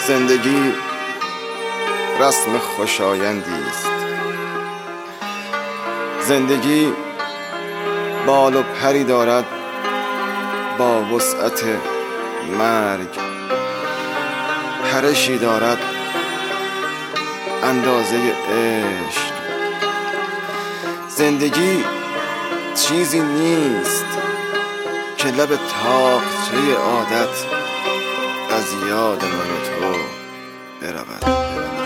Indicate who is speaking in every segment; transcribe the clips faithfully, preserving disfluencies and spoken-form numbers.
Speaker 1: زندگی رسم خوشایندی است. زندگی بال و پری دارد با وسعت مرگ، پرشی دارد اندازه عشق. زندگی چیزی نیست که لب طاقچه عادت از یاد من و تو برود.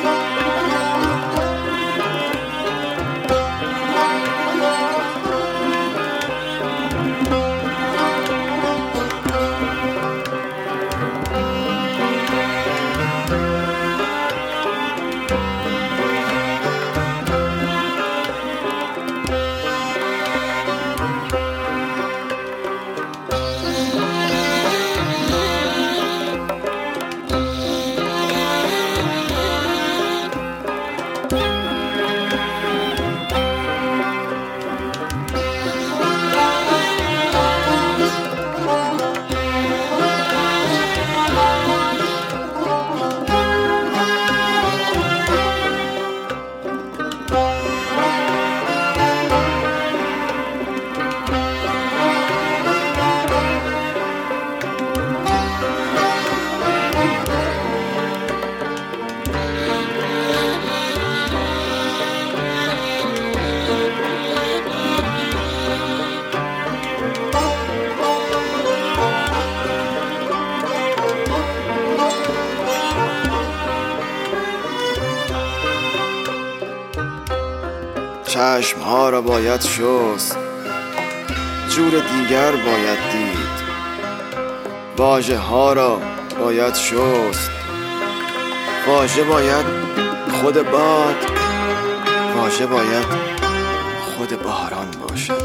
Speaker 1: چشم ها را باید شست، جور دیگر باید دید. واژه ها را باید شست، واژه باید خود باد، واژه باید خود باران باشد.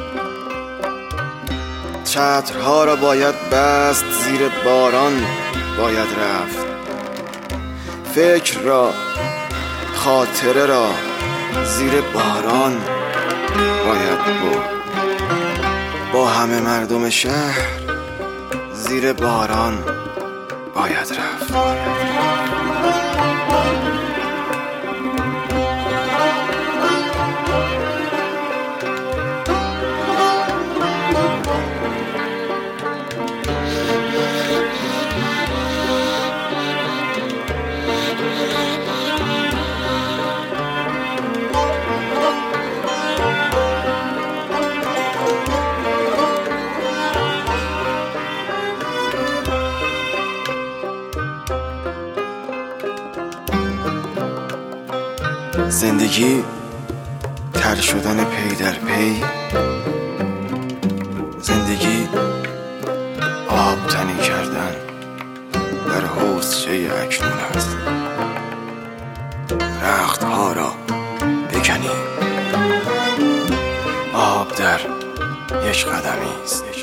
Speaker 1: چترها را باید بست، زیر باران باید رفت. فکر را، خاطره را زیر باران باید برد. با همه مردم شهر زیر باران باید رفت. زندگی تر شدن پی در پی، زندگی آب تنی کردن در حوضچه اکنون است. رخت ها را بکنی، آب در یک قدمی است.